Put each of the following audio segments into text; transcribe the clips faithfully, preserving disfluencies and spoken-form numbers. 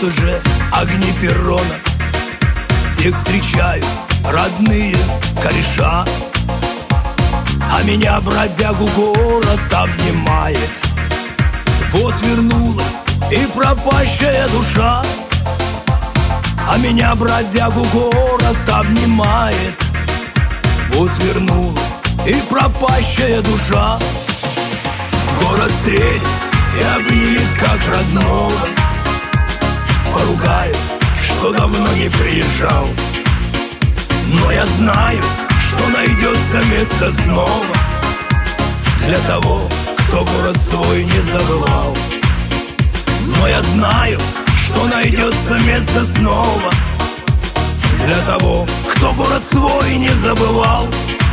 вот уже огни перрона, всех встречают родные кореша, а меня бродягу город обнимает. Вот вернулась и пропащая душа, а меня бродягу город обнимает. Вот вернулась и пропащая душа. Город встретит и обнимет как родного, поругает, что давно не приезжал. Но я знаю, что найдется место снова для того, кто город свой не забывал. Но я знаю, что найдется место снова для того, кто город свой не забывал.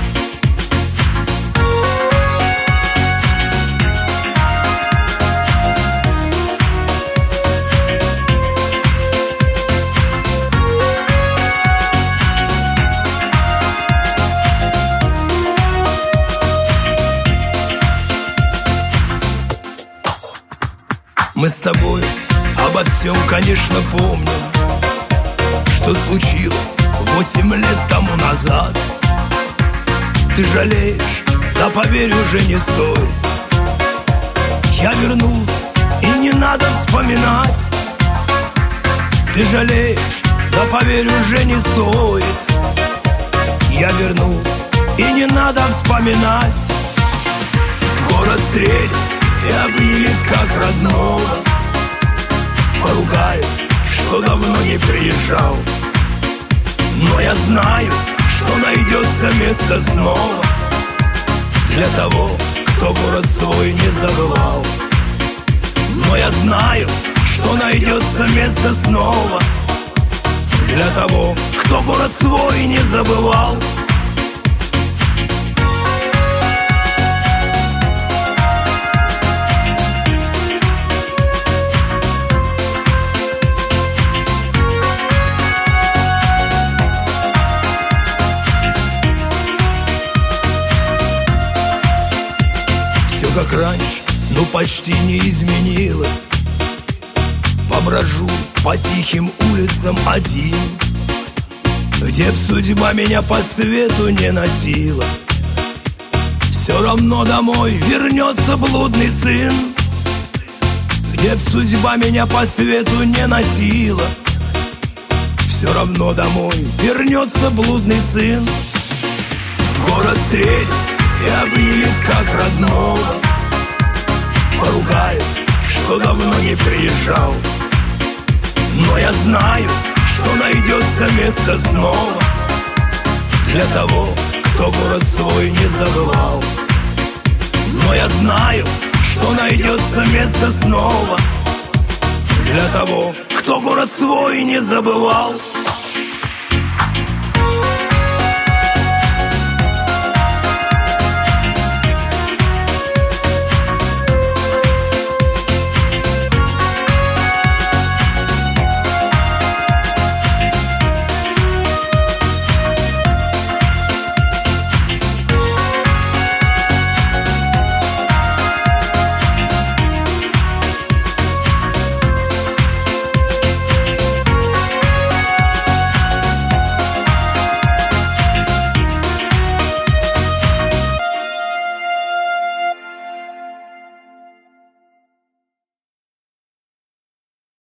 Мы с тобой обо всем, конечно, помним, что случилось восемь лет тому назад. Ты жалеешь, да поверь, уже не стоит. Я вернулся, и не надо вспоминать. Ты жалеешь, да поверь, уже не стоит. Я вернулся, и не надо вспоминать. Город встретит и обнимет как родного, поругает, что давно не приезжал. Но я знаю, что найдется место снова для того, кто город свой не забывал. Но я знаю, что найдется место снова для того, кто город свой не забывал. Как раньше, но почти не изменилось. Поброжу по тихим улицам один, где б судьба меня по свету не носила. Все равно домой вернется блудный сын, где б судьба меня по свету не носила. Все равно домой вернется блудный сын. Город встретит и обнимет как родного, поругает, что давно не приезжал. Но я знаю, что найдется место снова для того, кто город свой не забывал. Но я знаю, что найдется место снова для того, кто город свой не забывал.